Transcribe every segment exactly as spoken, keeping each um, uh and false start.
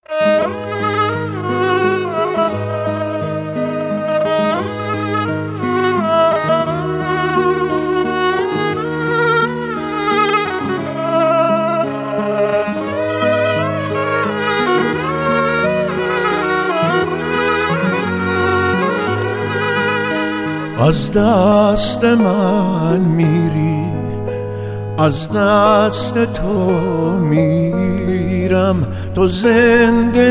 از دست من میری، از دست تو میرم، تو زنده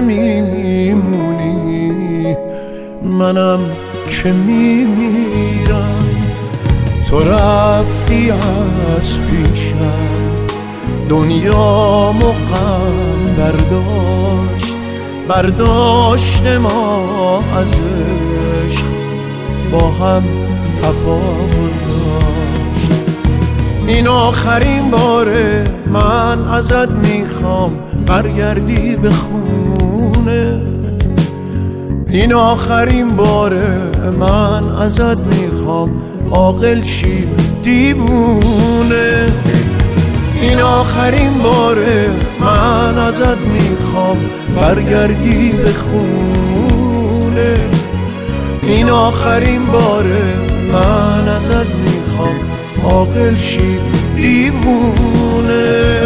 میمونی منم که میمیرم. تو رفتی از پیشم، دنیا غم برداشت، برداشت ما از عشق با هم تفاوت داشت. این آخرین باره من ازت میخوام برگردی به خونه. این آخرین باره من ازت میخوام عاقل شی دیوونه. این آخرین باره من ازت میخوام برگردی به خونه. این آخرین باره من ازت میخوام عاقل شی دیوونه.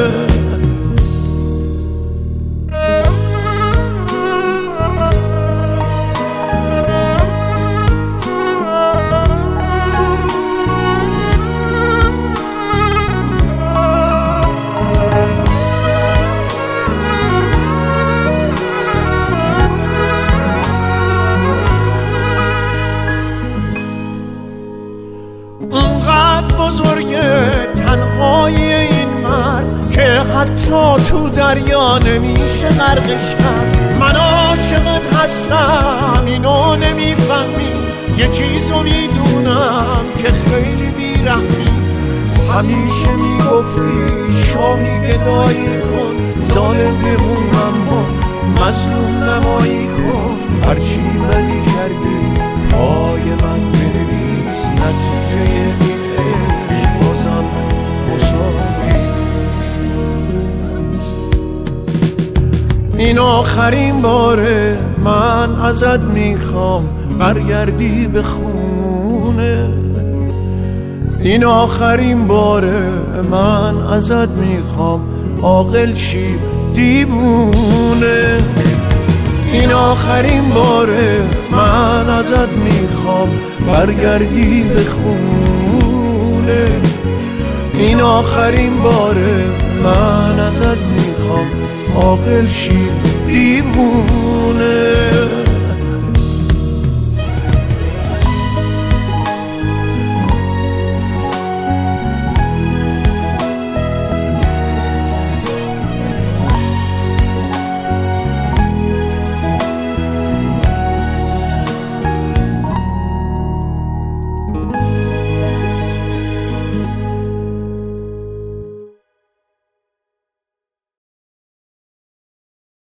بزرگه تنهایی این مرد که حتی تو دریا نمیشه غرقش کرد. من عاشقت هستم اینو نمیفهمی، یه چیزو میدونم که خیلی بیرحمی. همیشه میگفتی شاهی گدایی کن، ظالم بمون اما مظلوم نمایی کن. هرچی ولی کردی پای من بنویس، نتیجه این عشق بازم مساوی. این آخرین باره من ازت میخوام برگردی به خونه. این آخرین باره من ازت میخوام عاقل شی دیوونه. این آخرین باره من ازت میخوام برگردی به خونه. این آخرین باره من ازت میخوام عاقل شی دیوونه.